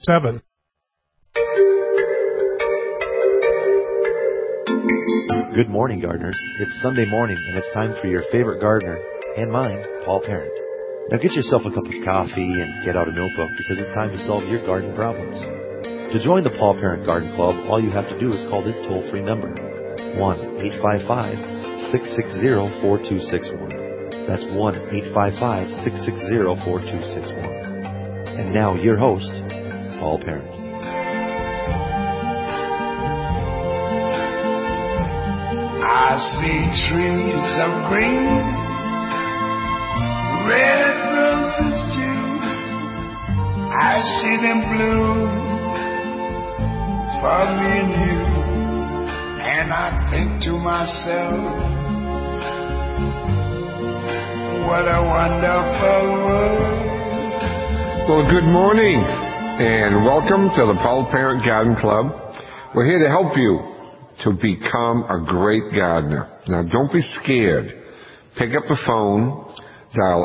7. Good morning, gardeners. It's Sunday morning, and it's time for your favorite gardener, and mine, Paul Parent. Now get yourself a cup of coffee and get out a notebook, because it's time to solve your garden problems. To join the Paul Parent Garden Club, all you have to do is call this toll-free number, 1-855-660-4261. That's 1-855-660-4261. And now your host, Paul Parent. I see trees of green, red roses too. I see them bloom for me and you. And I think to myself, what a wonderful world. Well, good morning, and welcome to the Paul Parent Garden Club. We're here to help you to become a great gardener. Now, don't be scared. Pick up the phone, dial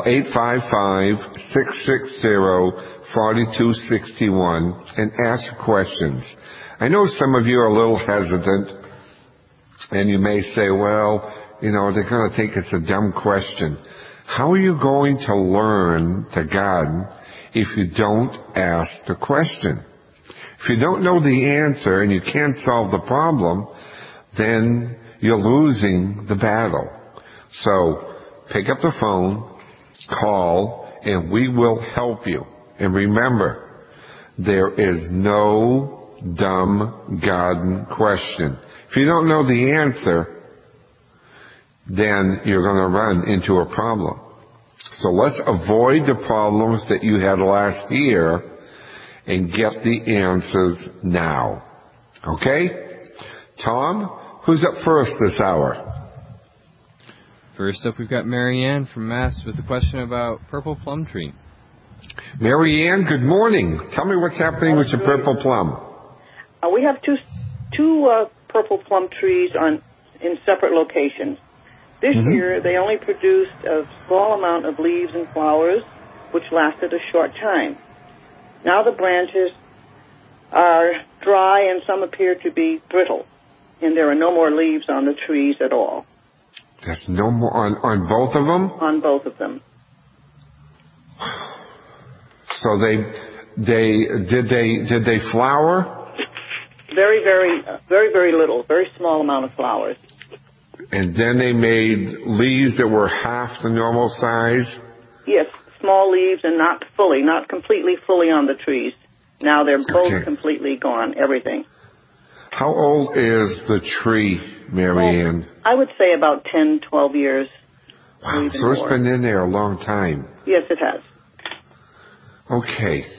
855-660-4261, and ask questions. I know some of you are a little hesitant, and you may say, well, they're going to think it's a dumb question. How are you going to learn to garden if you don't ask the question? If you don't know the answer and you can't solve the problem, then you're losing the battle. So pick up the phone, call, and we will help you. And remember, there is no dumb garden question. If you don't know the answer, then you're going to run into a problem. So let's avoid the problems that you had last year and get the answers now. Okay? Tom, who's up first this hour? First up, we've got Marianne from Mass with a question about purple plum tree. Marianne, good morning. Tell me what's happening with your purple plum. We have two purple plum trees in separate locations. This year, they only produced a small amount of leaves and flowers, which lasted a short time. Now the branches are dry and some appear to be brittle, and there are no more leaves on the trees at all. There's no more on both of them? On both of them. So did they flower? Very, very, very, very little, very small amount of flowers. And then they made leaves that were half the normal size? Yes, small leaves and not completely fully on the trees. Now they're both completely gone, everything. How old is the tree, Marianne? Well, I would say about 10, 12 years. Wow, so it's been in there a long time. Yes, it has. Okay.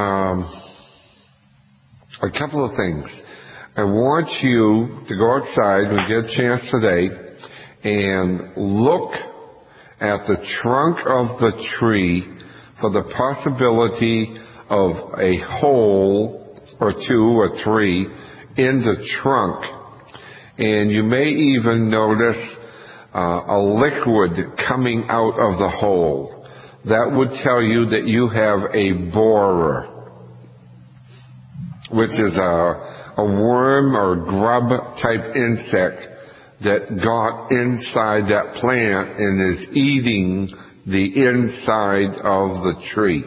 A couple of things. I want you to go outside when you get a chance today and look at the trunk of the tree for the possibility of a hole or two or three in the trunk. And you may even notice a liquid coming out of the hole. That would tell you that you have a borer, which is a worm or grub type insect that got inside that plant and is eating the inside of the tree.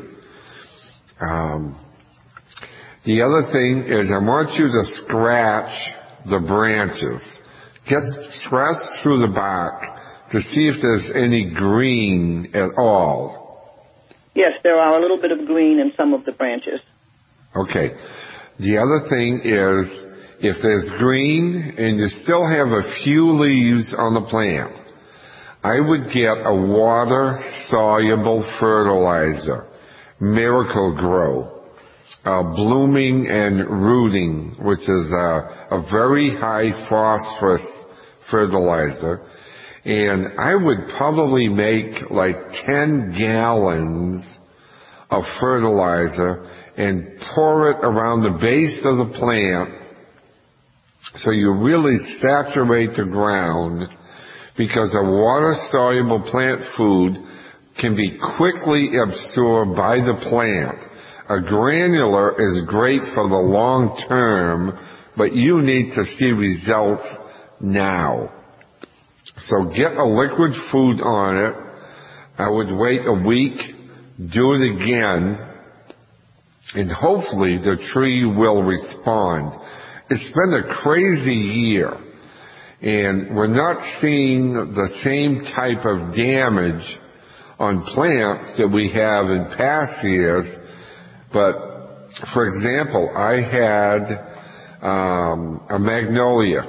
The other thing is I want you to scratch the branches. Scratch through the bark to see if there's any green at all. Yes, there are a little bit of green in some of the branches. Okay. The other thing is, if there's green and you still have a few leaves on the plant, I would get a water-soluble fertilizer, Miracle-Gro, blooming and rooting, which is a very high phosphorus fertilizer. And I would probably make like 10 gallons of fertilizer and pour it around the base of the plant so you really saturate the ground, because a water-soluble plant food can be quickly absorbed by the plant. A granular is great for the long term, but you need to see results now. So get a liquid food on it. I would wait a week, do it again, and hopefully the tree will respond. It's been a crazy year, and we're not seeing the same type of damage on plants that we have in past years. But, for example, I had a magnolia.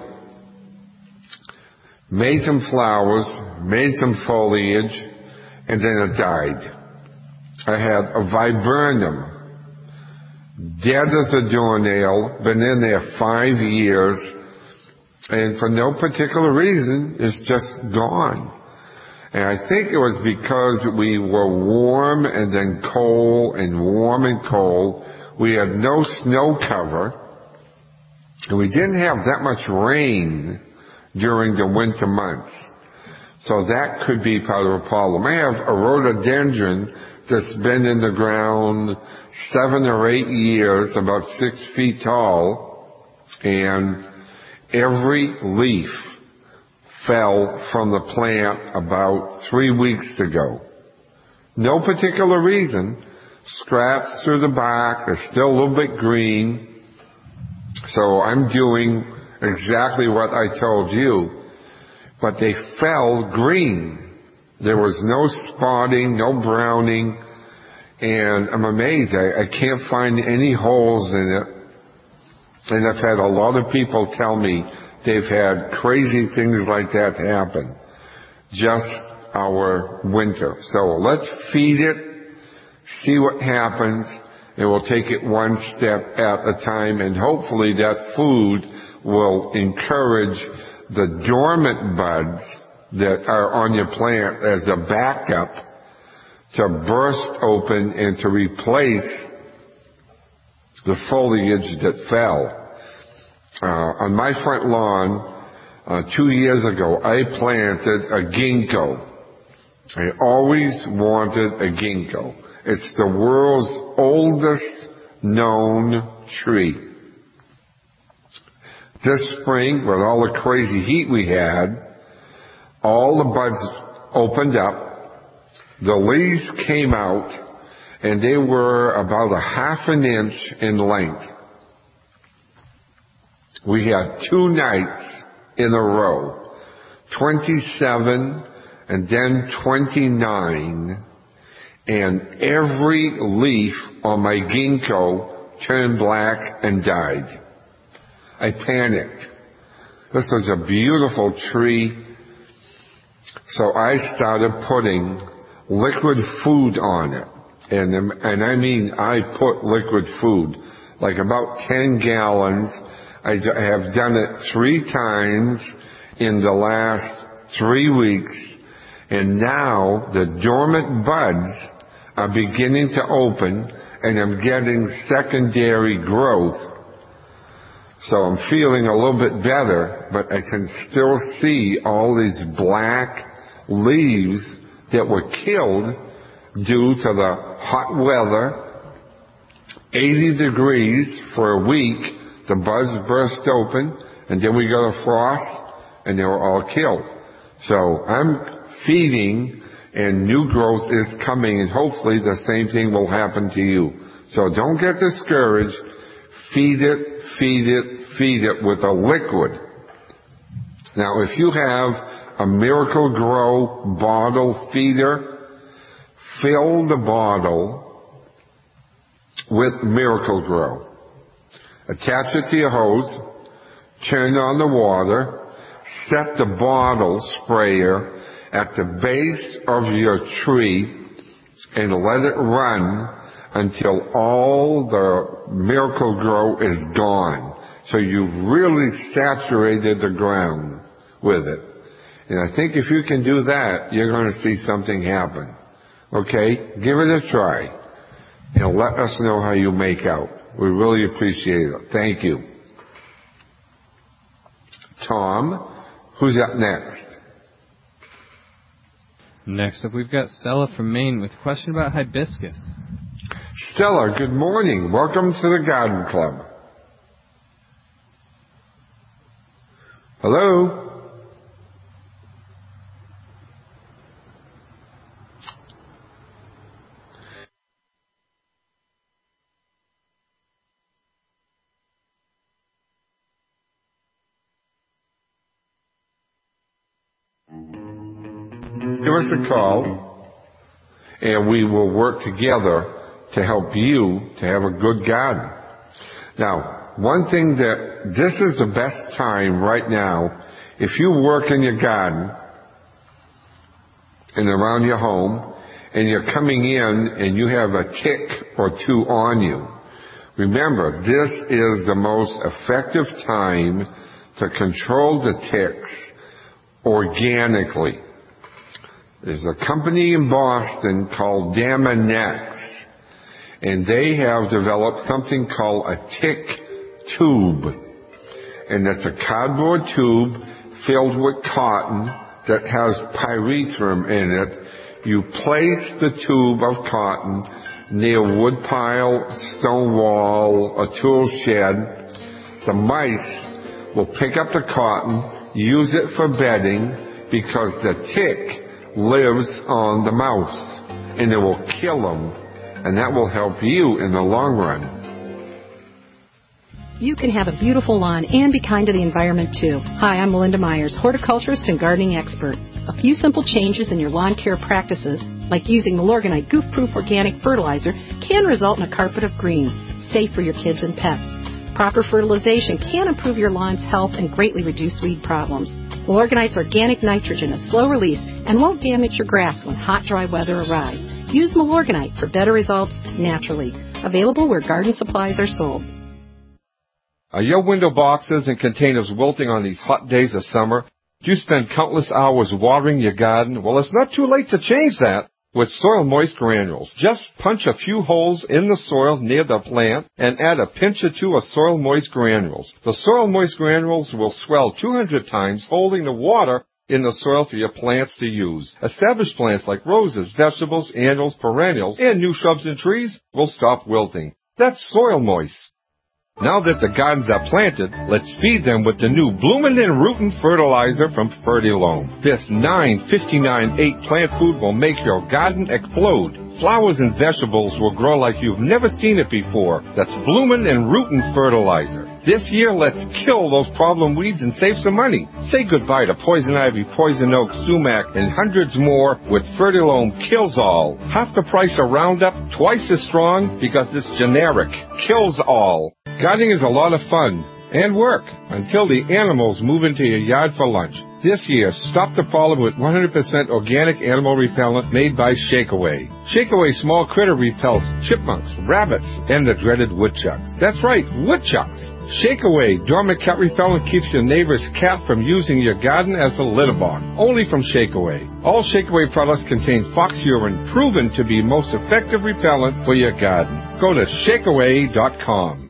Made some flowers, made some foliage, and then it died. I had a viburnum, dead as a doornail, been in there 5 years, and for no particular reason, it's just gone. And I think it was because we were warm and then cold and warm and cold. We had no snow cover, and we didn't have that much rain during the winter months. So that could be part of a problem. I have a rhododendron that's been in the ground 7 or 8 years, about 6 feet tall, and every leaf fell from the plant about 3 weeks ago. No particular reason. Scraps through the bark, it's still a little bit green. So I'm doing exactly what I told you, but they fell green. There was no spotting, no browning, and I'm amazed. I can't find any holes in it. And I've had a lot of people tell me they've had crazy things like that happen. Just our winter. So let's feed it, see what happens, and we'll take it one step at a time, and hopefully that food will encourage the dormant buds that are on your plant as a backup to burst open and to replace the foliage that fell. On my front lawn, 2 years ago, I planted a ginkgo. I always wanted a ginkgo. It's the world's oldest known tree. This spring, with all the crazy heat we had, all the buds opened up, the leaves came out, and they were about 1/2 inch in length. We had 2 nights in a row, 27 and then 29, and every leaf on my ginkgo turned black and died. I panicked. This was a beautiful tree, so I started putting liquid food on it. And I mean, I put liquid food, like about 10 gallons. I have done it 3 times in the last 3 weeks, and now the dormant buds are beginning to open, and I'm getting secondary growth. So I'm feeling a little bit better, but I can still see all these black leaves that were killed due to the hot weather, 80 degrees for a week. The buds burst open, and then we got a frost, and they were all killed. So I'm feeding, and new growth is coming, and hopefully the same thing will happen to you. So don't get discouraged. Feed it, feed it, feed it with a liquid. Now, if you have a Miracle-Gro bottle feeder, fill the bottle with Miracle-Gro. Attach it to your hose, turn on the water, set the bottle sprayer at the base of your tree, and let it run until all the Miracle-Gro is gone. So you've really saturated the ground with it. And I think if you can do that, you're going to see something happen. Okay? Give it a try. And let us know how you make out. We really appreciate it. Thank you. Tom, who's up next? Next up, we've got Stella from Maine with a question about hibiscus. Stella, good morning. Welcome to the Garden Club. Hello? Give us a call, and we will work together to help you to have a good garden. Now, one thing that this is the best time right now, if you work in your garden and around your home, and you're coming in and you have a tick or two on you, remember, this is the most effective time to control the ticks organically. There's a company in Boston called Daminex, and they have developed something called a tick tube. And it's a cardboard tube filled with cotton that has pyrethrum in it. You place the tube of cotton near a wood pile, stone wall, a tool shed. The mice will pick up the cotton, use it for bedding, because the tick lives on the mouse, and it will kill them, and that will help you in the long run. You can have a beautiful lawn and be kind to the environment, too. Hi, I'm Melinda Myers, horticulturist and gardening expert. A few simple changes in your lawn care practices, like using Milorganite goof-proof organic fertilizer, can result in a carpet of green, safe for your kids and pets. Proper fertilization can improve your lawn's health and greatly reduce weed problems. Milorganite's organic nitrogen is slow release and won't damage your grass when hot, dry weather arrives. Use Milorganite for better results naturally. Available where garden supplies are sold. Are your window boxes and containers wilting on these hot days of summer? Do you spend countless hours watering your garden? Well, it's not too late to change that with Soil Moist Granules. Just punch a few holes in the soil near the plant and add a pinch or two of Soil Moist Granules. The Soil Moist Granules will swell 200 times, holding the water in the soil for your plants to use. Established plants like roses, vegetables, annuals, perennials, and new shrubs and trees will stop wilting. That's Soil Moist. Now that the gardens are planted, let's feed them with the new Bloomin' and Rootin' fertilizer from Fertilome. This 9-59-8 plant food will make your garden explode. Flowers and vegetables will grow like you've never seen it before. That's Bloomin' and Rootin' fertilizer. This year, let's kill those problem weeds and save some money. Say goodbye to poison ivy, poison oak, sumac, and hundreds more with Fertilome Kills All. Half the price of Roundup, twice as strong because it's generic. Kills all. Gardening is a lot of fun and work until the animals move into your yard for lunch. This year, stop the problem with 100% organic animal repellent made by Shakeaway. Shakeaway small critter repels chipmunks, rabbits, and the dreaded woodchucks. That's right, woodchucks. Shakeaway dormant cat repellent keeps your neighbor's cat from using your garden as a litter box. Only from Shakeaway. All Shakeaway products contain fox urine, proven to be most effective repellent for your garden. Go to shakeaway.com.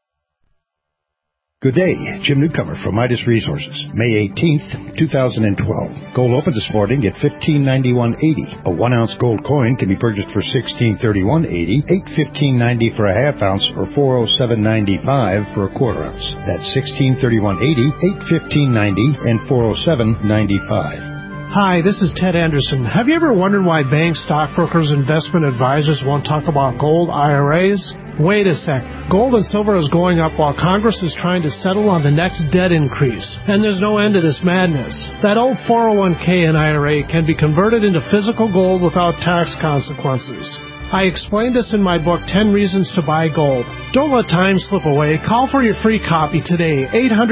Good day, Jim Newcomer from Midas Resources. May 18th, 2012. Gold opened this morning at $15.91.80. A 1-ounce gold coin can be purchased for $16.31.80, $8.15.90 for a half-ounce, or $407.95 for a quarter-ounce. That's $16.31.80, $8.15.90, and $407.95. Hi, this is Ted Anderson. Have you ever wondered why banks, stockbrokers, investment advisors won't talk about gold IRAs? Wait a sec. Gold and silver is going up while Congress is trying to settle on the next debt increase. And there's no end to this madness. That old 401k and IRA can be converted into physical gold without tax consequences. I explained this in my book, 10 Reasons to Buy Gold. Don't let time slip away. Call for your free copy today,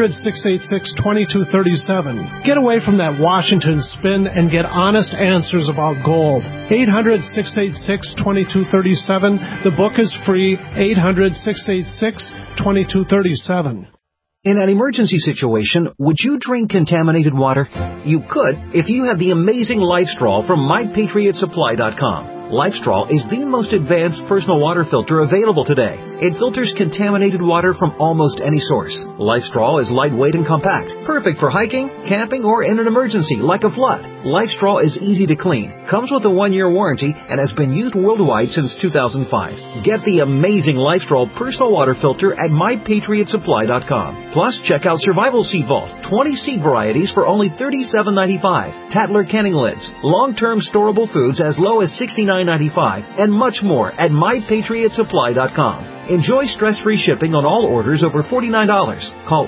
800-686-2237. Get away from that Washington spin and get honest answers about gold. 800-686-2237. The book is free, 800-686-2237. In an emergency situation, would you drink contaminated water? You could if you have the amazing LifeStraw from MyPatriotSupply.com. LifeStraw is the most advanced personal water filter available today. It filters contaminated water from almost any source. LifeStraw is lightweight and compact, perfect for hiking, camping, or in an emergency like a flood. LifeStraw is easy to clean, comes with a 1-year warranty, and has been used worldwide since 2005. Get the amazing LifeStraw personal water filter at MyPatriotSupply.com. Plus, check out Survival Seed Vault, 20 seed varieties for only $37.95. Tatler canning lids, long-term storable foods as low as $69.95, and much more at MyPatriotSupply.com. Enjoy stress-free shipping on all orders over $49. Call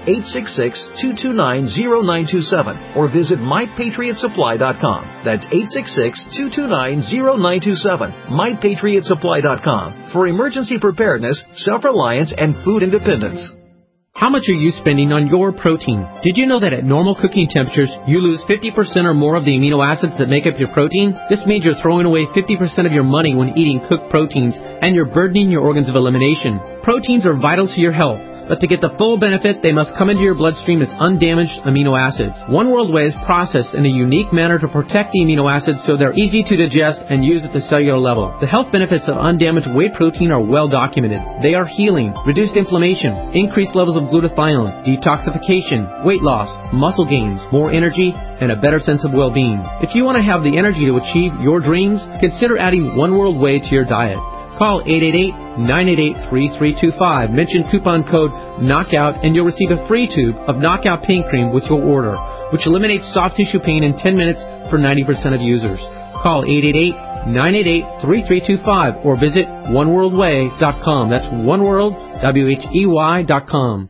866-229-0927 or visit MyPatriotSupply.com. That's 866-229-0927. MyPatriotSupply.com for emergency preparedness, self-reliance, and food independence. How much are you spending on your protein? Did you know that at normal cooking temperatures, you lose 50% or more of the amino acids that make up your protein? This means you're throwing away 50% of your money when eating cooked proteins, and you're burdening your organs of elimination. Proteins are vital to your health, but to get the full benefit, they must come into your bloodstream as undamaged amino acids. One World Whey is processed in a unique manner to protect the amino acids so they're easy to digest and use at the cellular level. The health benefits of undamaged whey protein are well documented. They are healing, reduced inflammation, increased levels of glutathione, detoxification, weight loss, muscle gains, more energy, and a better sense of well-being. If you want to have the energy to achieve your dreams, consider adding One World Whey to your diet. Call 888-988-3325. Mention coupon code KNOCKOUT and you'll receive a free tube of Knockout Pain Cream with your order, which eliminates soft tissue pain in 10 minutes for 90% of users. Call 888-988-3325 or visit oneworldwhey.com. That's oneworld.com.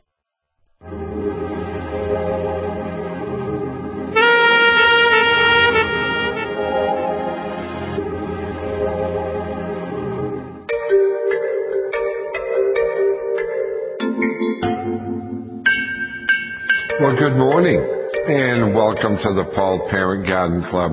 Well, good morning, and welcome to the Paul Parent Garden Club.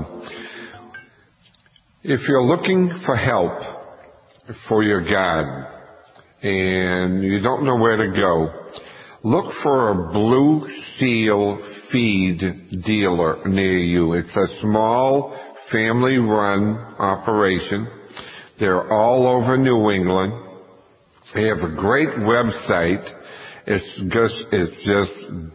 If you're looking for help for your garden and you don't know where to go, look for a Blue Seal feed dealer near you. It's a small family-run operation. They're all over New England. They have a great website. It's just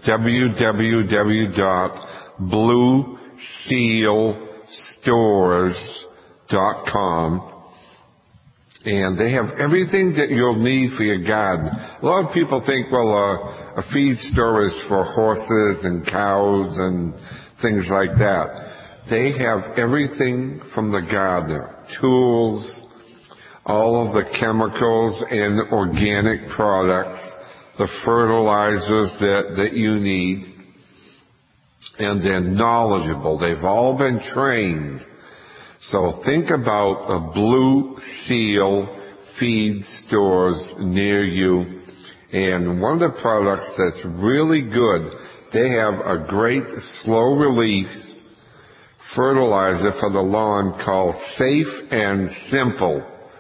www.bluesealstores.com, and they have everything that you'll need for your garden. A lot of people think, well, a feed store is for horses and cows and things like that. They have everything from the gardener, tools, all of the chemicals and organic products, the fertilizers that you need, and they're knowledgeable. They've all been trained. So think about a Blue Seal feed stores near you. And one of the products that's really good, they have a great slow release fertilizer for the lawn called Safe and Simple.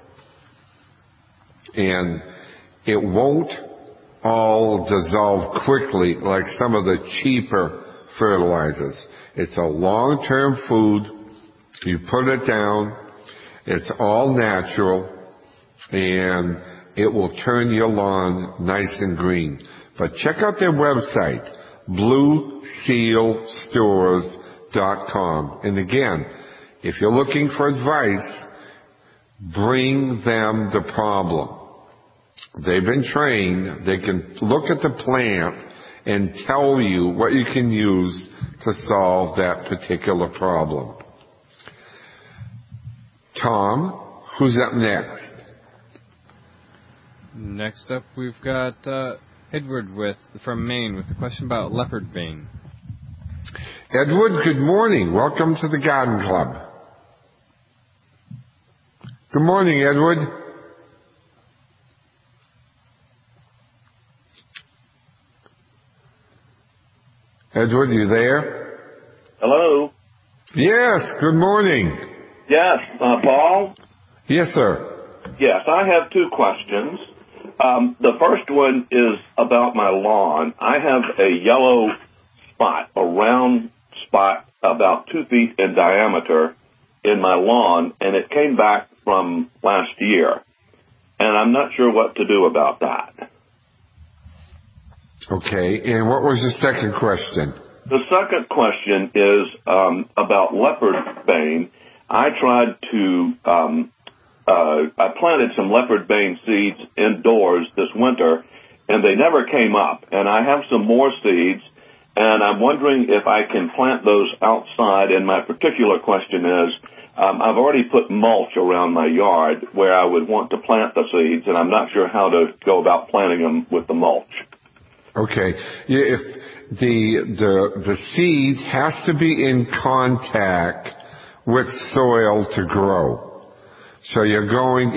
And it won't all dissolve quickly like some of the cheaper fertilizers. It's a long-term food. You put it down. It's all natural, and it will turn your lawn nice and green. But check out their website, bluesealstores.com. And again, if you're looking for advice, bring them the problem. They've been trained. They can look at the plant and tell you what you can use to solve that particular problem. Tom, who's up next? Next up, we've got Edward from Maine with a question about leopard vein. Edward, good morning. Welcome to the Garden Club. Good morning, Edward. Edward, you there? Hello? Yes, good morning. Yes, Paul? Yes, sir. Yes, I have two questions. The first one is about my lawn. I have a yellow spot, a round spot about 2 feet in diameter in my lawn, and it came back from last year. And I'm not sure what to do about that. Okay, and what was the second question? The second question is about leopard bane. I tried to, I planted some leopard bane seeds indoors this winter, and they never came up. And I have some more seeds, and I'm wondering if I can plant those outside. And my particular question is, I've already put mulch around my yard where I would want to plant the seeds, and I'm not sure how to go about planting them with the mulch. Okay. If the seed has to be in contact with soil to grow. So you're going,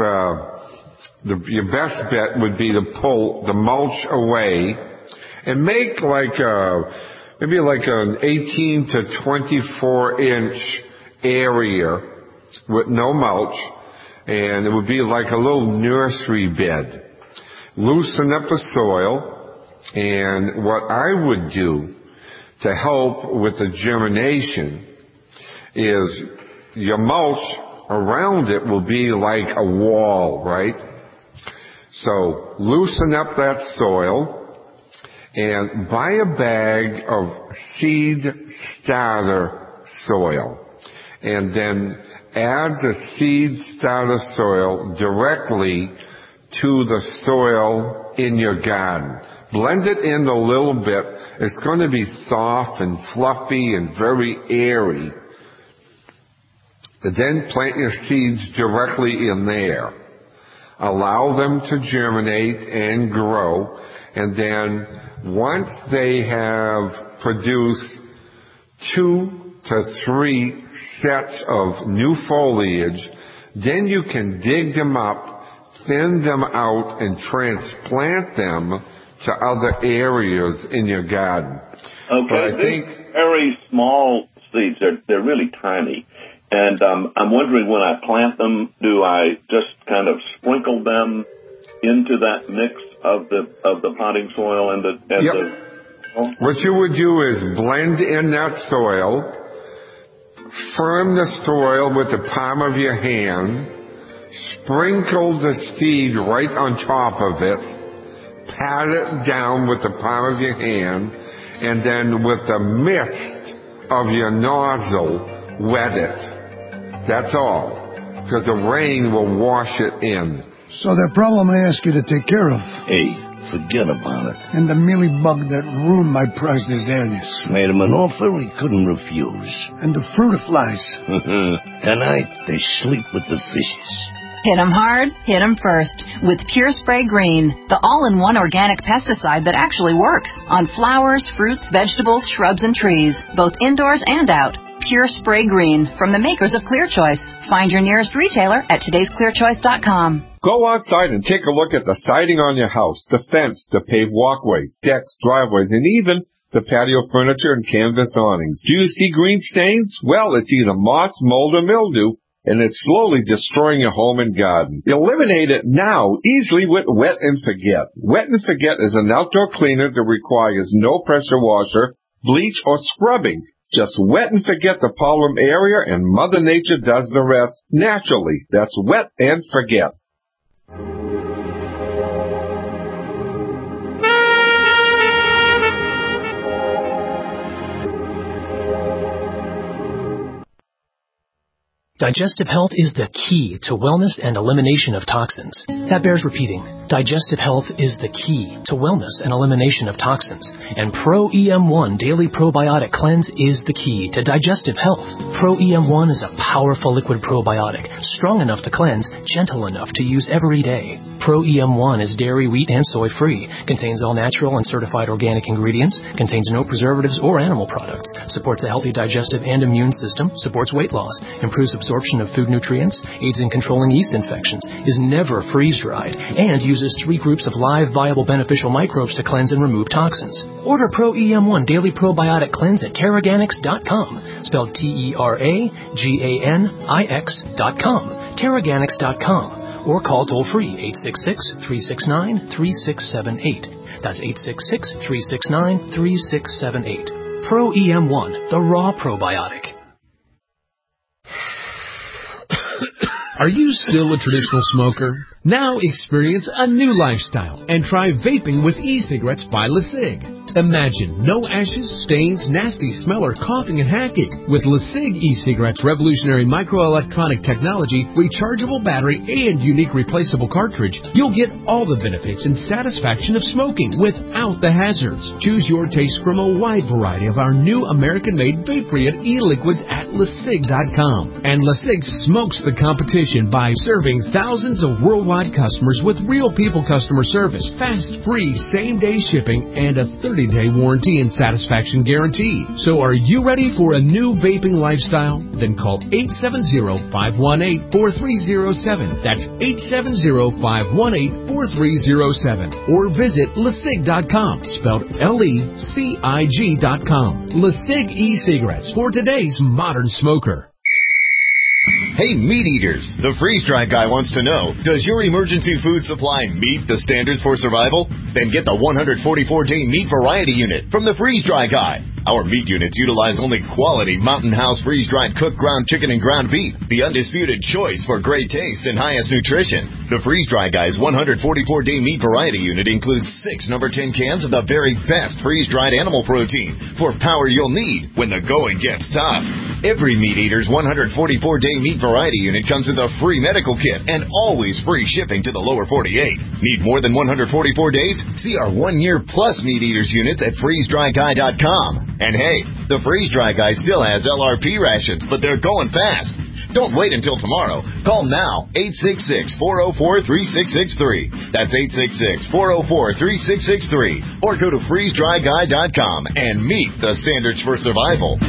your best bet would be to pull the mulch away and make maybe like an 18 to 24 inch area with no mulch, and it would be like a little nursery bed. Loosen up the soil. And what I would do to help with the germination is your mulch around it will be like a wall, right? So loosen up that soil and buy a bag of seed starter soil. And then add the seed starter soil directly to the soil in your garden. Blend it in a little bit. It's going to be soft and fluffy and very airy. And then plant your seeds directly in there. Allow them to germinate and grow. And then once they have produced 2 to 3 sets of new foliage, then you can dig them up, thin them out, and transplant them to other areas in your garden. Okay, these very small seeds, they're really tiny. And I'm wondering, when I plant them, do I just kind of sprinkle them into that mix of the potting soil and the What you would do is blend in that soil, firm the soil with the palm of your hand, sprinkle the seed right on top of it, pat it down with the palm of your hand, and then with the mist of your nozzle, wet it. That's all. Because the rain will wash it in. So that problem I asked you to take care of. Hey, forget about it. And the mealybug that ruined my priceless alias. Made him an offer he couldn't refuse. And the fruit flies. Tonight, they sleep with the fishes. Hit 'em hard, hit 'em first with Pure Spray Green, the all-in-one organic pesticide that actually works on flowers, fruits, vegetables, shrubs, and trees, both indoors and out. Pure Spray Green from the makers of Clear Choice. Find your nearest retailer at todaysclearchoice.com. Go outside and take a look at the siding on your house, the fence, the paved walkways, decks, driveways, and even the patio furniture and canvas awnings. Do you see green stains? Well, it's either moss, mold, or mildew, and it's slowly destroying your home and garden. Eliminate it now, easily with Wet and Forget. Wet and Forget is an outdoor cleaner that requires no pressure washer, bleach, or scrubbing. Just wet and forget the problem area, and Mother Nature does the rest naturally. That's Wet and Forget. Digestive health is the key to wellness and elimination of toxins. That bears repeating. Digestive health is the key to wellness and elimination of toxins. And Pro EM1 Daily Probiotic Cleanse is the key to digestive health. Pro EM1 is a powerful liquid probiotic, strong enough to cleanse, gentle enough to use every day. Pro EM1 is dairy, wheat, and soy free, contains all natural and certified organic ingredients, contains no preservatives or animal products, supports a healthy digestive and immune system, supports weight loss, improves absorption of food nutrients, aids in controlling yeast infections, is never freeze-dried, and uses 3 groups of live, viable, beneficial microbes to cleanse and remove toxins. Order Pro EM1 Daily Probiotic Cleanse at Teraganix.com, spelled TERAGANIX.com, Teraganix.com, or call toll-free 866-369-3678. That's 866-369-3678. Pro EM1, the raw probiotic. Are you still a traditional smoker? Now experience a new lifestyle and try vaping with e-cigarettes by LeSig. Imagine no ashes, stains, nasty smell, or coughing and hacking. With LeSig e-cigarettes' revolutionary microelectronic technology, rechargeable battery, and unique replaceable cartridge, you'll get all the benefits and satisfaction of smoking without the hazards. Choose your taste from a wide variety of our new American-made vape-free e-liquids at LeSig.com. And LeSig smokes the competition by serving thousands of worldwide customers with real people customer service, fast, free, same-day shipping, and a 30-day warranty and satisfaction guarantee. So are you ready for a new vaping lifestyle? Then call 870-518-4307. That's 870-518-4307. Or visit LeSig.com, spelled LECIG.com. LeSig e-cigarettes for today's modern smoker. Hey, meat eaters! The freeze-dry guy wants to know, does your emergency food supply meet the standards for survival? Then get the 144-day meat variety unit from the freeze-dry guy. Our meat units utilize only quality Mountain House freeze-dried cooked ground chicken and ground beef, the undisputed choice for great taste and highest nutrition. The freeze-dry guy's 144-day meat variety unit includes 6 number 10 cans of the very best freeze-dried animal protein for power you'll need when the going gets tough. Every meat eater's 144-day meat variety unit comes with a free medical kit and always free shipping to the lower 48. Need more than 144 days? See our 1-year plus meat eaters units at freezedryguy.com. And hey, the freeze-dry guy still has LRP rations, but they're going fast. Don't wait until tomorrow. Call now, 866-404-3663. That's 866-404-3663. Or go to freezedryguy.com and meet the standards for survival.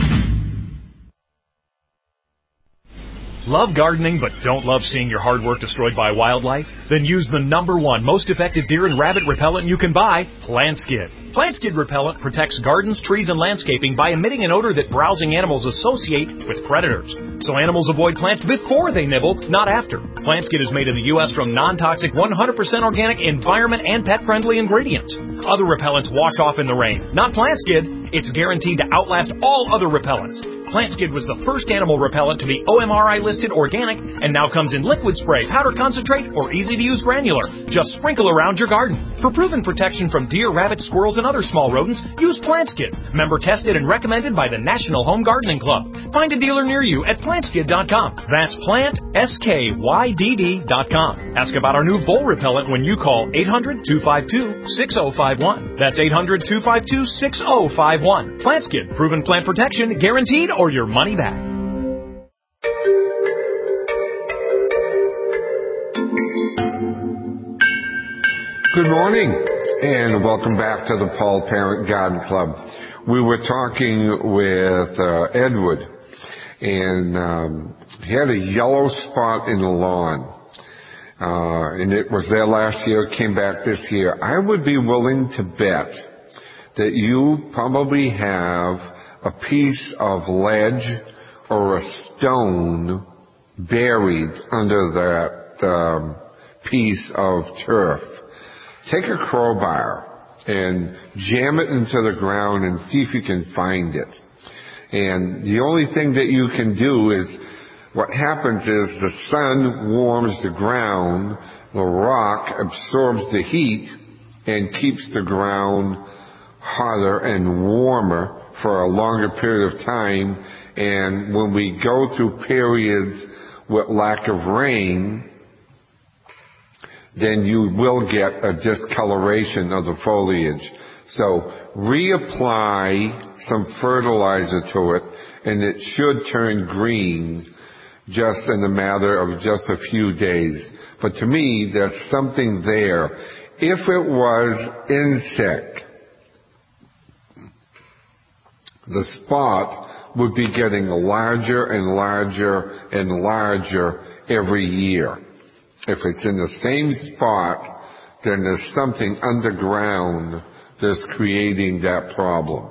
Love gardening but don't love seeing your hard work destroyed by wildlife? Then use the #1 most effective deer and rabbit repellent you can buy, PlantSkid. PlantSkid repellent protects gardens, trees, and landscaping by emitting an odor that browsing animals associate with predators. So animals avoid plants before they nibble, not after. PlantSkid is made in the U.S. from non-toxic, 100% organic, environment, and pet-friendly ingredients. Other repellents wash off in the rain. Not PlantSkid. It's guaranteed to outlast all other repellents. PlantSkid was the first animal repellent to be OMRI listed organic and now comes in liquid spray, powder concentrate, or easy-to-use granular. Just sprinkle around your garden. For proven protection from deer, rabbits, squirrels, and other small rodents, use PlantSkid. Member tested and recommended by the National Home Gardening Club. Find a dealer near you at plantskid.com. That's PlantSkydd.com. Ask about our new vole repellent when you call 800-252-6051. That's 800-252-6051. PlantSkid. Proven plant protection, guaranteed, or your money back. Good morning, and welcome back to the Paul Parent Garden Club. We were talking with Edward, and he had a yellow spot in the lawn, and it was there last year, came back this year. I would be willing to bet that you probably have a piece of ledge or a stone buried under that piece of turf. Take a crowbar and jam it into the ground and see if you can find it. And the only thing that you can do is, what happens is the sun warms the ground, the rock absorbs the heat and keeps the ground hotter and warmer for a longer period of time. And when we go through periods with lack of rain, then you will get a discoloration of the foliage. So reapply some fertilizer to it, and it should turn green just in a matter of just a few days. But to me, there's something there. If it was insect, the spot would be getting larger and larger and larger every year. If it's in the same spot, then there's something underground that's creating that problem.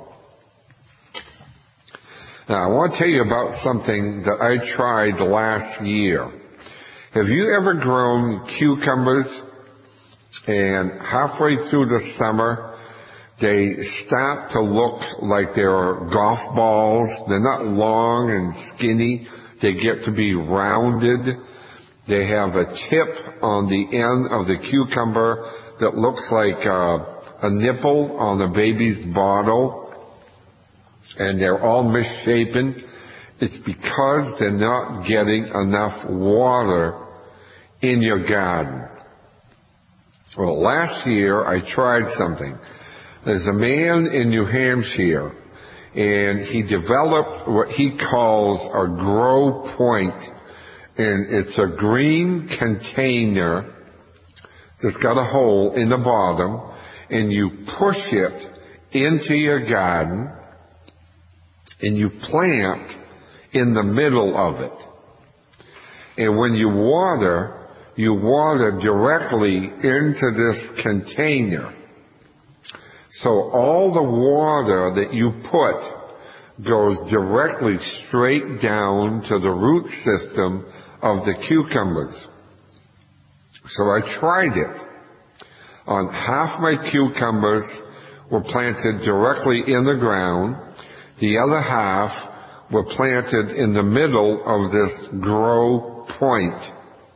Now, I want to tell you about something that I tried last year. Have you ever grown cucumbers and halfway through the summer, they start to look like they're golf balls? They're not long and skinny. They get to be rounded. They have a tip on the end of the cucumber that looks like a nipple on the baby's bottle and they're all misshapen, it's because they're not getting enough water in your garden. Well, last year I tried something. There's a man in New Hampshire, and he developed what he calls a grow point, and it's a green container that's got a hole in the bottom, and you push it into your garden, and you plant in the middle of it. And when you water directly into this container. So all the water that you put goes directly straight down to the root system of the cucumbers. So I tried it. On half my cucumbers were planted directly in the ground. The other half were planted in the middle of this grow point.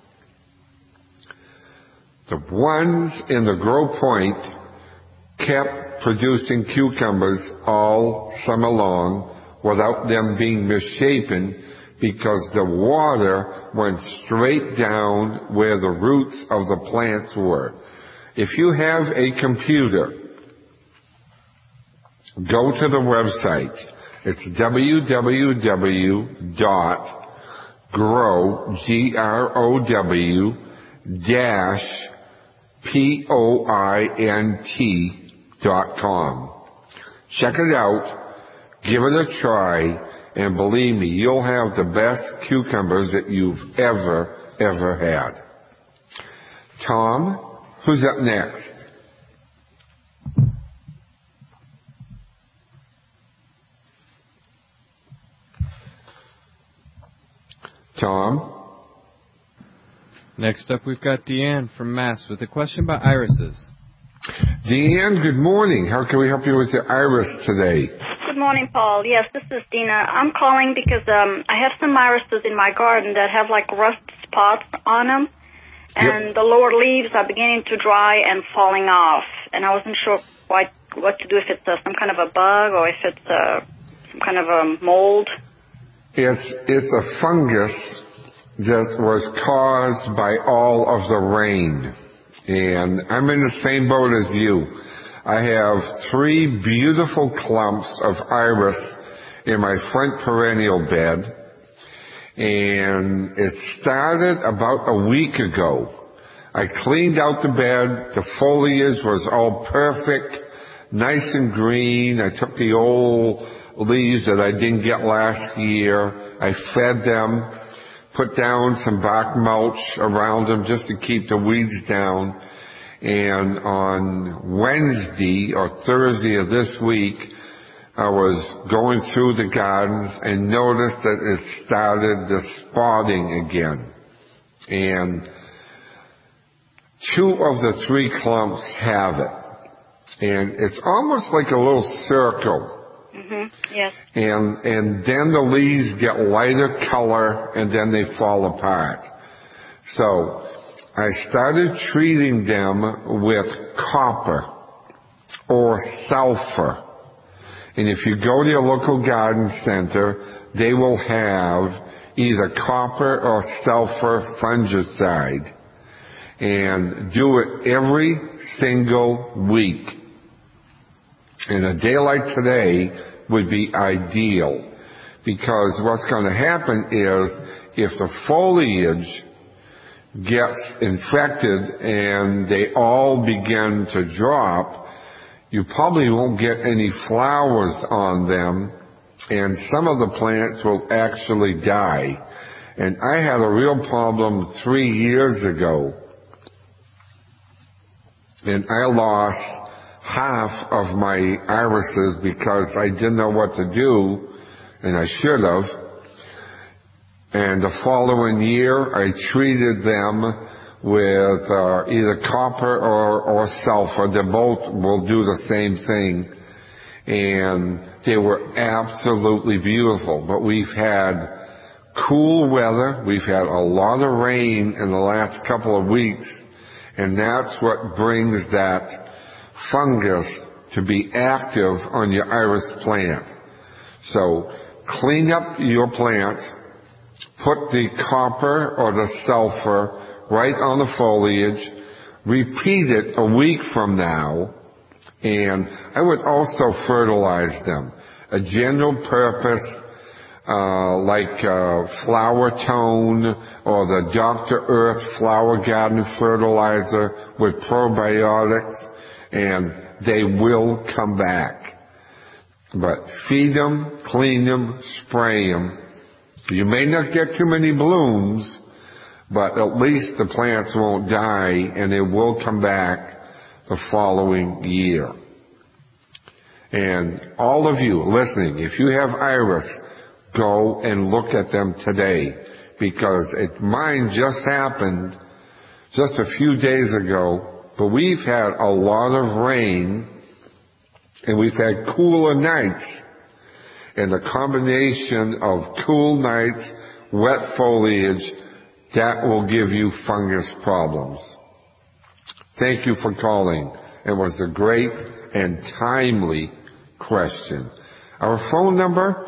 The ones in the grow point kept producing cucumbers all summer long without them being misshapen because the water went straight down where the roots of the plants were. If you have a computer, go to the website. It's www.grow-point.com. Check it out, give it a try, and believe me, you'll have the best cucumbers that you've ever had. Tom, who's up next? Tom? Next up, we've got Deanne from Mass with a question about irises. Deanne, good morning. How can we help you with your iris today? Good morning, Paul. Yes, this is Dina. I'm calling because I have some irises in my garden that have like rust spots on them, and the lower leaves are beginning to dry and falling off. And I wasn't sure what to do, if it's some kind of a bug or if it's some kind of a mold. It's a fungus that was caused by all of the rain. And I'm in the same boat as you. I have 3 beautiful clumps of iris in my front perennial bed. And it started about a week ago. I cleaned out the bed. The foliage was all perfect, nice and green. I took the old leaves that I didn't get last year. I fed them, put down some bark mulch around them just to keep the weeds down. And on Wednesday or Thursday of this week, I was going through the gardens and noticed that it started the spotting again. And 2 of the 3 clumps have it. And it's almost like a little circle. Mm-hmm. Yes. And then the leaves get lighter color and then they fall apart. So I started treating them with copper or sulfur. And if you go to your local garden center, they will have either copper or sulfur fungicide. And do it every single week. And a day like today would be ideal, because what's going to happen is if the foliage gets infected and they all begin to drop, you probably won't get any flowers on them, and some of the plants will actually die. And I had a real problem 3 years ago, and I lost half of my irises because I didn't know what to do, and I should have. And the following year, I treated them with either copper or sulfur. They both will do the same thing. And they were absolutely beautiful. But we've had cool weather. We've had a lot of rain in the last couple of weeks. And that's what brings that fungus to be active on your iris plant. So clean up your plants, put the copper or the sulfur right on the foliage, repeat it a week from now, and I would also fertilize them. A general purpose like Flower Tone or the Dr. Earth Flower Garden Fertilizer with probiotics, and they will come back. But feed them, clean them, spray them. You may not get too many blooms, but at least the plants won't die and they will come back the following year. And all of you listening, if you have iris, go and look at them today, because mine just happened just a few days ago, but we've had a lot of rain and we've had cooler nights, and the combination of cool nights, wet foliage, that will give you fungus problems. Thank you for calling. It was a great and timely question. Our phone number,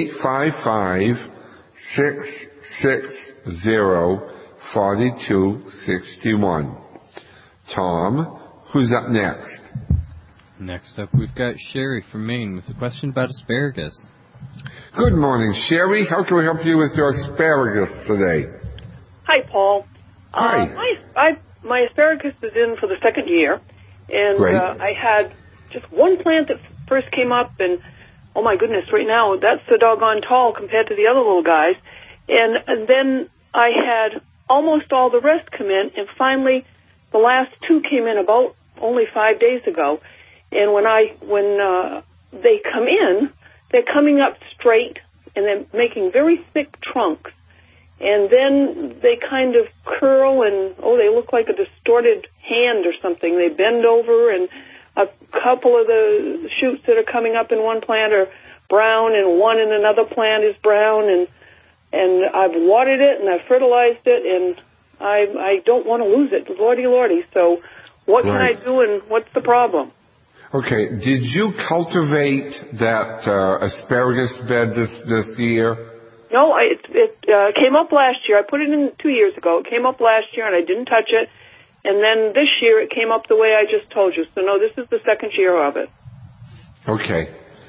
855-660-4261. Tom, who's up next? Next up, we've got Sherry from Maine with a question about asparagus. Good morning, Sherry. How can we help you with your asparagus today? Hi, Paul. Hi. My asparagus is in for the second year, and I had just one plant that first came up, and oh my goodness, right now that's so doggone tall compared to the other little guys. And then I had almost all the rest come in, and finally the last two came in about only 5 days ago. And when they come in, they're coming up straight, and they're making very thick trunks. And then they kind of curl, and they look like a distorted hand or something. They bend over, and a couple of the shoots that are coming up in one plant are brown, and one in another plant is brown. And I've watered it, and I've fertilized it, and I don't want to lose it. Lordy. So what can I do, and what's the problem? Okay, did you cultivate that asparagus bed this year? No, it came up last year. I put it in 2 years ago. It came up last year, and I didn't touch it. And then this year it came up the way I just told you. So, no, this is the second year of it. Okay.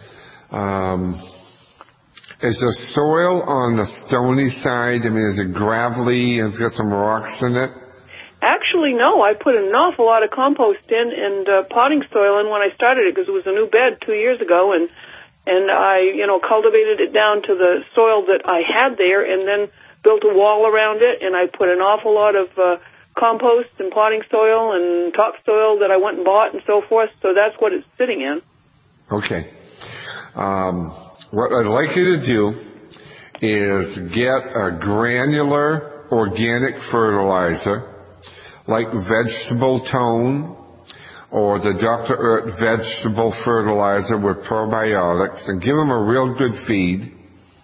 Is the soil on the stony side, is it gravelly and it's got some rocks in it? Actually, no. I put an awful lot of compost in and potting soil in when I started it, because it was a new bed 2 years ago, and I, cultivated it down to the soil that I had there, and then built a wall around it, and I put an awful lot of compost and potting soil and topsoil that I went and bought and so forth. So that's what it's sitting in. Okay. What I'd like you to do is get a granular organic fertilizer like Vegetable Tone or the Dr. Earth Vegetable Fertilizer with probiotics, and give them a real good feed.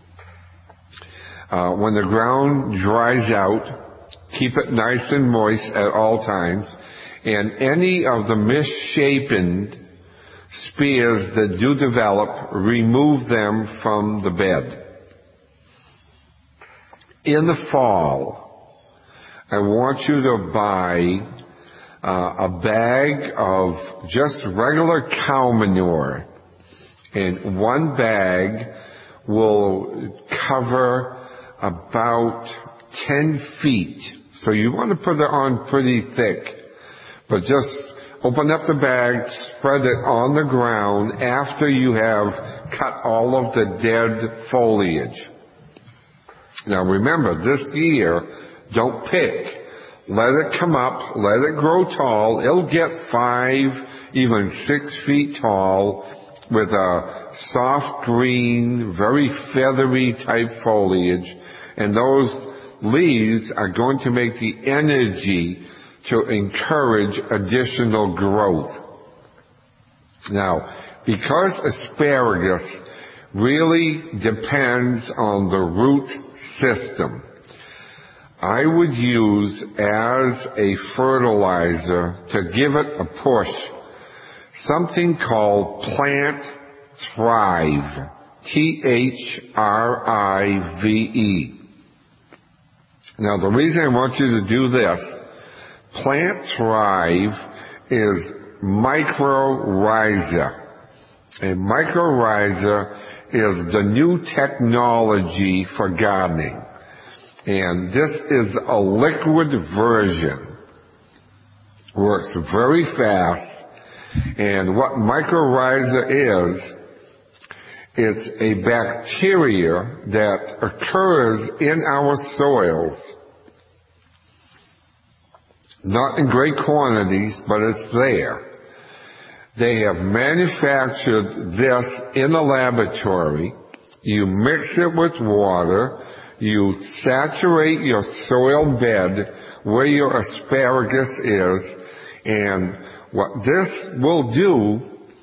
When the ground dries out, keep it nice and moist at all times, and any of the misshapen spears that do develop, remove them from the bed. In the fall, I want you to buy a bag of just regular cow manure, and one bag will cover about 10 feet. So you want to put it on pretty thick, but just open up the bag, spread it on the ground after you have cut all of the dead foliage. Now remember, this year, don't pick. Let it come up, let it grow tall. It'll get 5, even 6 feet tall with a soft green, very feathery type foliage. And those leaves are going to make the energy to encourage additional growth. Now, because asparagus really depends on the root system, I would use as a fertilizer to give it a push something called Plant Thrive, Thrive. Now, the reason I want you to do this, Plant Thrive is mycorrhiza. And mycorrhiza is the new technology for gardening. And this is a liquid version. Works very fast. And what mycorrhiza is, it's a bacteria that occurs in our soils. Not in great quantities, but it's there. They have manufactured this in a laboratory. You mix it with water. You saturate your soil bed where your asparagus is. And what this will do,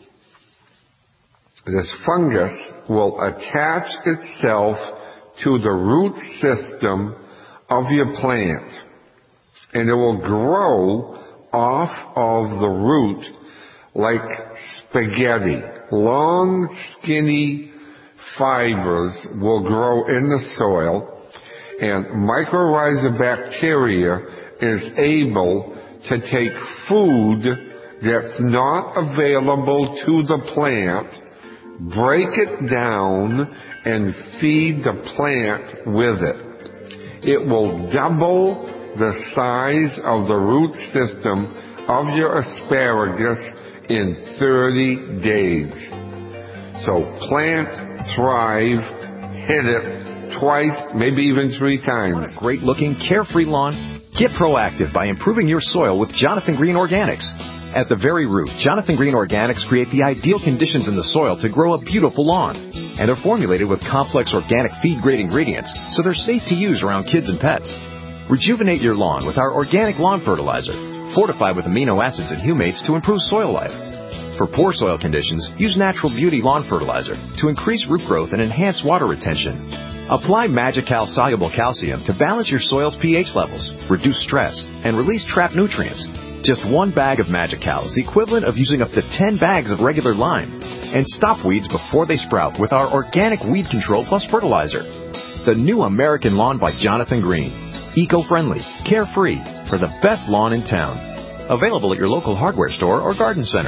this fungus will attach itself to the root system of your plant. And it will grow off of the root like spaghetti. Long, skinny fibers will grow in the soil, and mycorrhiza bacteria is able to take food that's not available to the plant, break it down, and feed the plant with it. It will double the size of the root system of your asparagus in 30 days. So Plant Thrive, hit it twice, maybe even 3 times. Want a great-looking, carefree lawn? Get proactive by improving your soil with Jonathan Green Organics. At the very root, Jonathan Green Organics create the ideal conditions in the soil to grow a beautiful lawn. And they're formulated with complex organic feed-grade ingredients, so they're safe to use around kids and pets. Rejuvenate your lawn with our organic lawn fertilizer, fortified with amino acids and humates to improve soil life. For poor soil conditions, use Natural Beauty lawn fertilizer to increase root growth and enhance water retention. Apply Magical soluble calcium to balance your soil's pH levels, reduce stress, and release trapped nutrients. Just 1 bag of Magical is the equivalent of using up to 10 bags of regular lime. And stop weeds before they sprout with our Organic Weed Control Plus fertilizer. The new American Lawn by Jonathan Green. Eco-friendly, carefree, for the best lawn in town. Available at your local hardware store or garden center.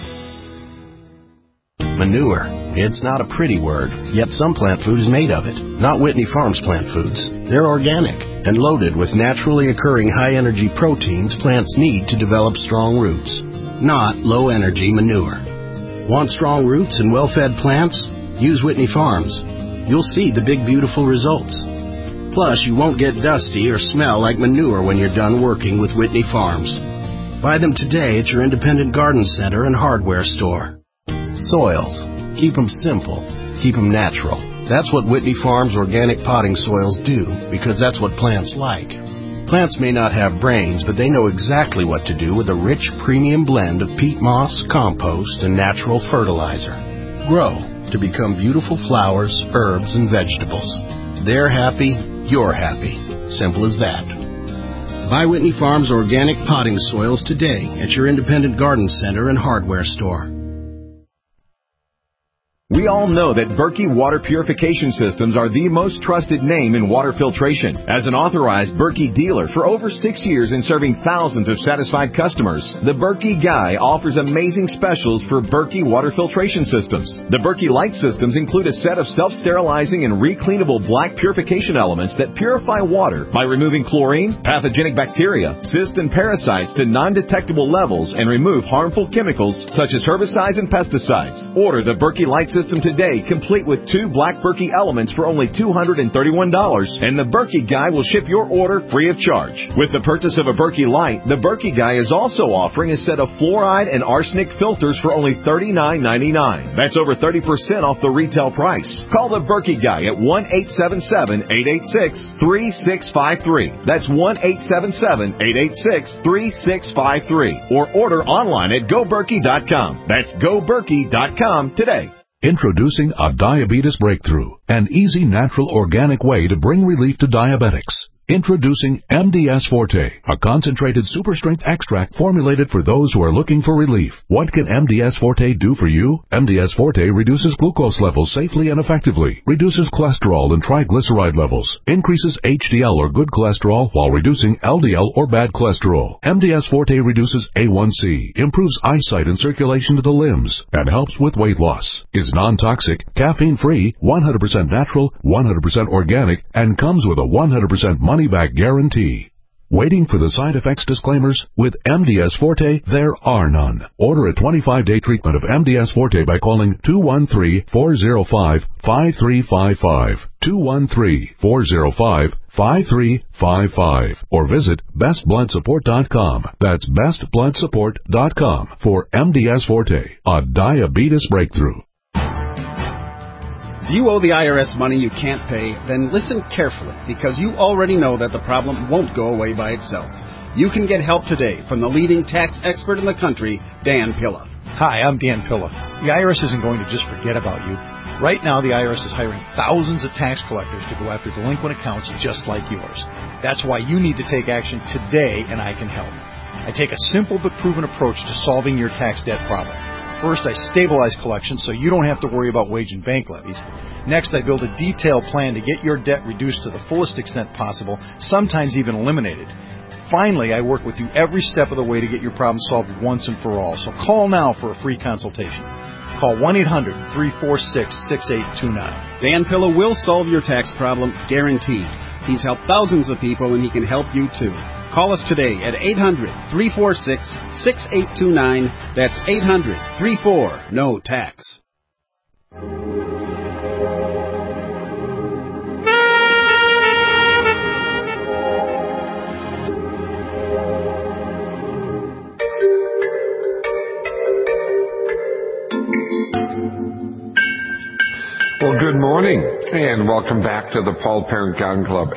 Manure. It's not a pretty word, yet some plant food is made of it. Not Whitney Farms plant foods. They're organic and loaded with naturally occurring high-energy proteins plants need to develop strong roots. Not low-energy manure. Want strong roots and well-fed plants? Use Whitney Farms. You'll see the big, beautiful results. Plus, you won't get dusty or smell like manure when you're done working with Whitney Farms. Buy them today at your independent garden center and hardware store. Soils. Keep them simple. Keep them natural. That's what Whitney Farms organic potting soils do, because that's what plants like. Plants may not have brains, but they know exactly what to do with a rich, premium blend of peat moss, compost, and natural fertilizer. Grow to become beautiful flowers, herbs, and vegetables. They're happy, you're happy. Simple as that. Buy Whitney Farms organic potting soils today at your independent garden center and hardware store. We all know that Berkey Water Purification Systems are the most trusted name in water filtration. As an authorized Berkey dealer for over 6 years and serving thousands of satisfied customers, the Berkey Guy offers amazing specials for Berkey Water Filtration Systems. The Berkey Light Systems include a set of self-sterilizing and recleanable black purification elements that purify water by removing chlorine, pathogenic bacteria, cysts, and parasites to non-detectable levels and remove harmful chemicals such as herbicides and pesticides. Order the Berkey Light System today, complete with 2 black Berkey elements for only $231, and the Berkey Guy will ship your order free of charge. With the purchase of a Berkey Light, the Berkey Guy is also offering a set of fluoride and arsenic filters for only $39.99. That's over 30% off the retail price. Call the Berkey Guy at 1-877-886-3653. That's 1-877-886-3653. Or order online at GoBerkey.com. That's GoBerkey.com today. Introducing a diabetes breakthrough, an easy, natural, organic way to bring relief to diabetics. Introducing MDS Forte, a concentrated super strength extract formulated for those who are looking for relief. What can MDS Forte do for you? MDS Forte reduces glucose levels safely and effectively, reduces cholesterol and triglyceride levels, increases HDL or good cholesterol while reducing LDL or bad cholesterol. MDS Forte reduces A1C, improves eyesight and circulation to the limbs, and helps with weight loss. Is non-toxic, caffeine-free, 100% natural, 100% organic, and comes with a 100% money-back guarantee. Waiting for the side effects disclaimers? With MDS Forte, there are none. Order a 25-day treatment of MDS Forte by calling 213-405-5355, 213-405-5355, or visit bestbloodsupport.com. That's bestbloodsupport.com for MDS Forte, a diabetes breakthrough. If you owe the IRS money you can't pay, then listen carefully, because you already know that the problem won't go away by itself. You can get help today from the leading tax expert in the country, Dan Pilla. Hi, I'm Dan Pilla. The IRS isn't going to just forget about you. Right now, the IRS is hiring thousands of tax collectors to go after delinquent accounts just like yours. That's why you need to take action today, and I can help. I take a simple but proven approach to solving your tax debt problem. First, I stabilize collections so you don't have to worry about wage and bank levies. Next, I build a detailed plan to get your debt reduced to the fullest extent possible, sometimes even eliminated. Finally, I work with you every step of the way to get your problem solved once and for all. So call now for a free consultation. Call 1-800-346-6829. Dan Pilla will solve your tax problem, guaranteed. He's helped thousands of people, and he can help you too. Call us today at 800-346-6829. That's 800-34-NO-TAX. Well, good morning, and welcome back to the Paul Parent Garden Club.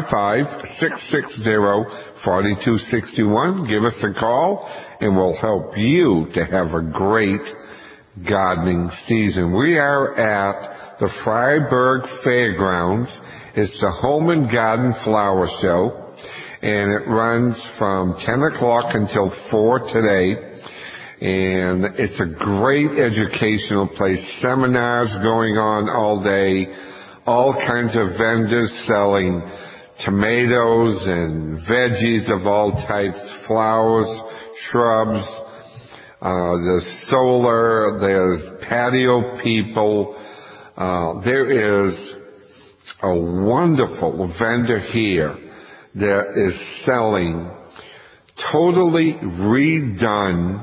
855-660-4261. Give us a call, and we'll help you to have a great gardening season. We are at the Freiburg Fairgrounds. It's the Home and Garden Flower Show, and it runs from 10 o'clock until 4 today. And it's a great educational place. Seminars going on all day. All kinds of vendors selling tomatoes and veggies of all types, flowers, shrubs. There's solar. There's patio people. There is a wonderful vendor here that is selling totally redone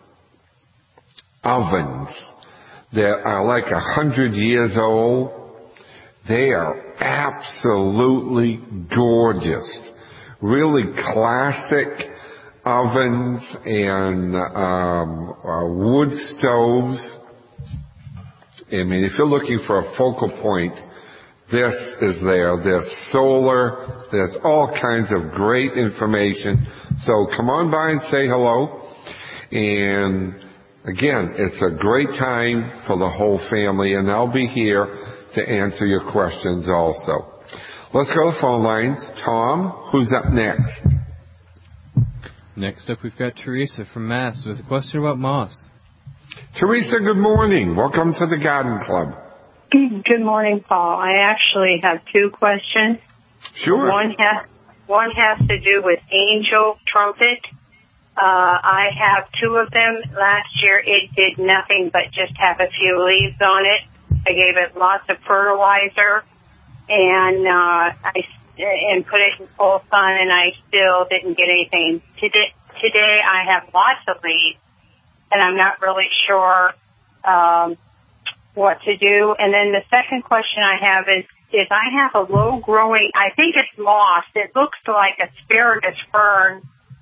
ovens that are like 100 years old. They are absolutely gorgeous. Really classic ovens and wood stoves. I mean, if you're looking for a focal point, this is there. There's solar. There's all kinds of great information. So come on by and say hello. And again, it's a great time for the whole family, and I'll be here to answer your questions also. Let's go to the phone lines. Tom, who's up next? Next up, we've got Teresa from Mass with a question about moss. Teresa, good morning. Welcome to the Garden Club. Good morning, Paul. I actually have two questions. Sure. One has to do with angel trumpet. I have two of them. Last year it did nothing but just have a few leaves on it. I gave it lots of fertilizer and put it in full sun, and I still didn't get anything. Today I have lots of leaves, and I'm not really sure what to do. And then the second question I have is I have a low growing, I think it's moss. It looks like asparagus fern,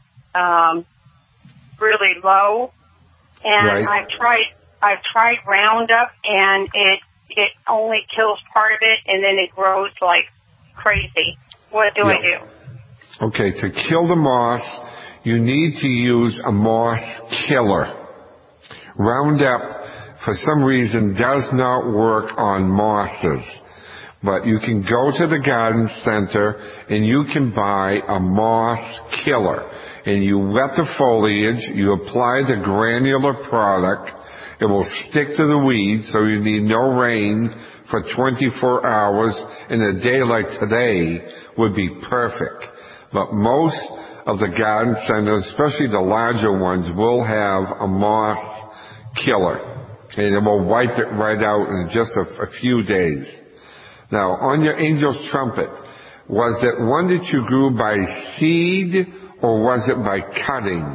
really low. And right. I've tried Roundup, and it only kills part of it, and then it grows like crazy. What do I do? Okay, to kill the moss, you need to use a moss killer. Roundup, for some reason, does not work on mosses. But you can go to the garden center and you can buy a moss killer. And you wet the foliage, you apply the granular product, it will stick to the weeds, so you need no rain for 24 hours, and a day like today would be perfect. But most of the garden centers, especially the larger ones, will have a moss killer, and it will wipe it right out in just a few days. Now, on your angel's trumpet, was it one that you grew by seed or was it by cutting?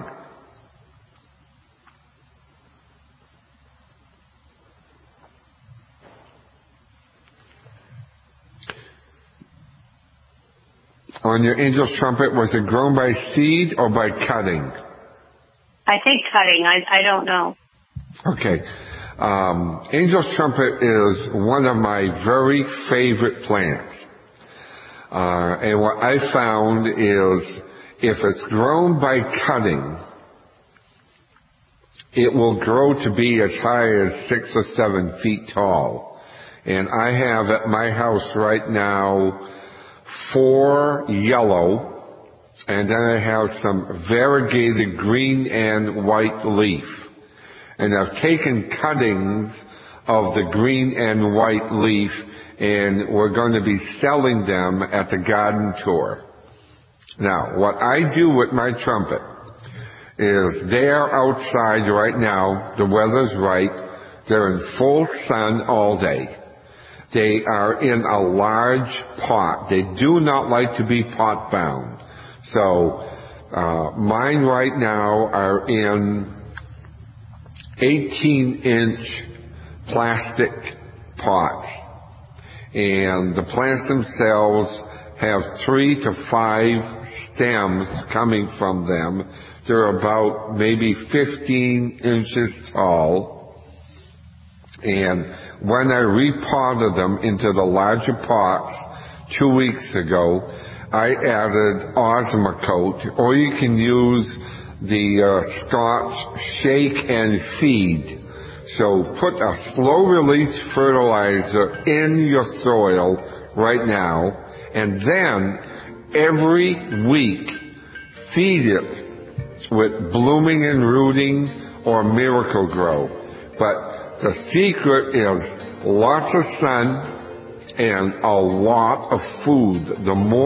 On your angel's trumpet, was it grown by seed or by cutting? I think cutting. I don't know. Okay. Angel's trumpet is one of my very favorite plants. And what I found is if it's grown by cutting, it will grow to be as high as 6 or 7 feet tall. And I have at my house right now 4 yellow, and then I have some variegated green and white leaf. And I've taken cuttings of the green and white leaf, and we're going to be selling them at the garden tour. Now, what I do with my trumpet is they are outside right now. The weather's right. They're in full sun all day. They are in a large pot. They do not like to be pot bound. So mine right now are in 18-inch plastic pots. And the plants themselves have 3 to 5 stems coming from them. They're about maybe 15 inches tall. And when I repotted them into the larger pots 2 weeks ago, I added Osmocote, or you can use the Scotch Shake and Feed. So put a slow-release fertilizer in your soil right now, and then every week feed it with Blooming and Rooting or Miracle-Gro. But the secret is lots of sun and a lot of food. The more